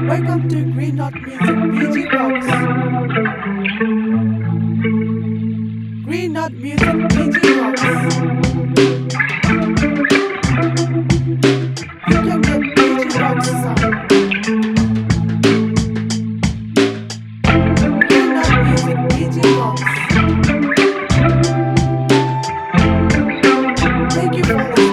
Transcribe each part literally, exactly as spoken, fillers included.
Welcome to Green Knot Music B G Box. Green Knot Music B G Box. You can get B G Box sound. Green Knot Music B G Box. Thank you for listening.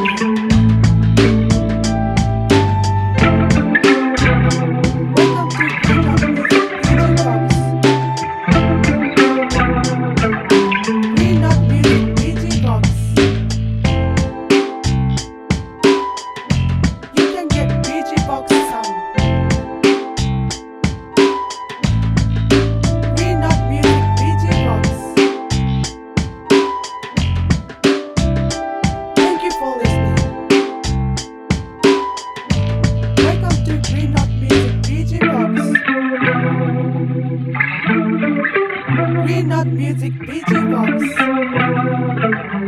Green Knot Music B G Box.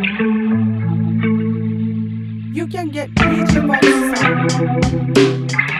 You can get B G Box sound.